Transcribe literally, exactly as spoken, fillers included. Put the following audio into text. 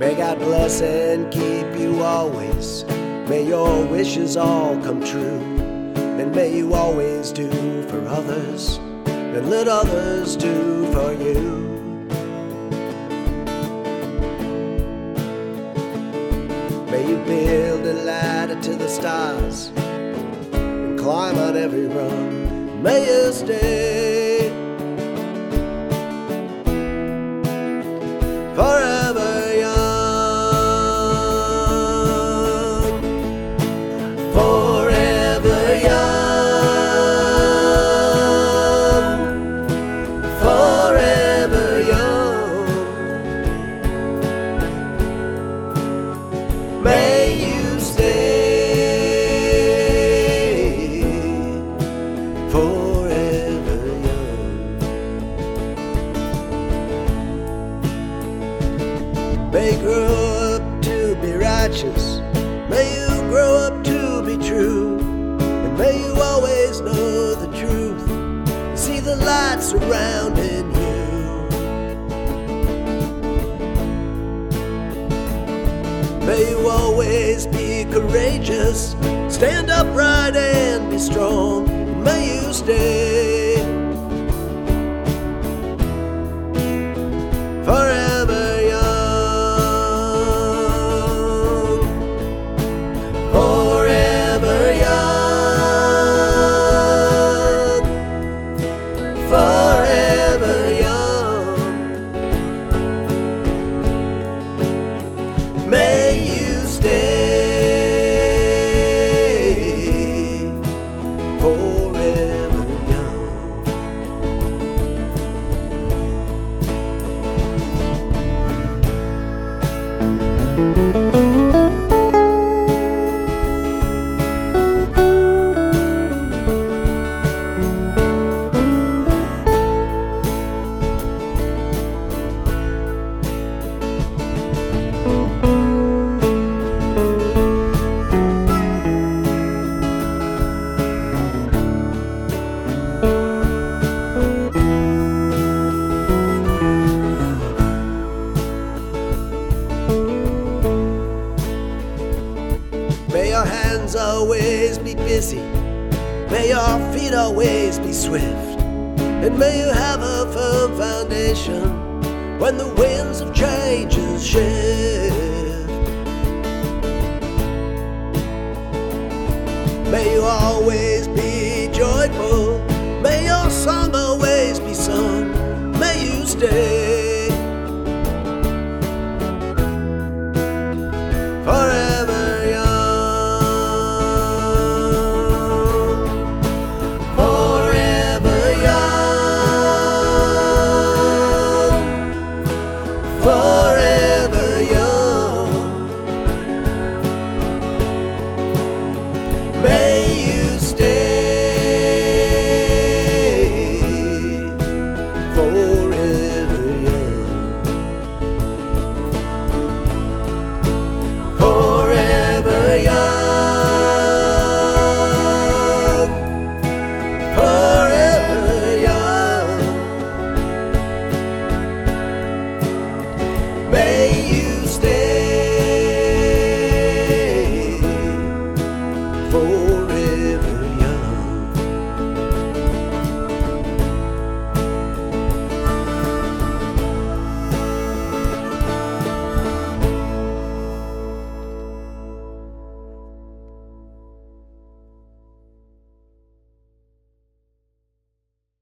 May God bless and keep you always. May your wishes all come true. And may you always do for others, and let others do for you. May you build a ladder to the stars and climb on every rung. May you stay forever young, forever young, forever young. May you stay forever young. May you grow up to be righteous. May you grow up to be true. And may you always know the truth. See the light surrounding you. May you always be courageous. Stand upright and be strong. And may you stay forever young, forever young, forever young. May you stay forever young. May your hands always be busy. May your feet always be swift. And may you have a firm foundation when the winds of changes shift. May you always be joyful. May your song always be sung. May you stay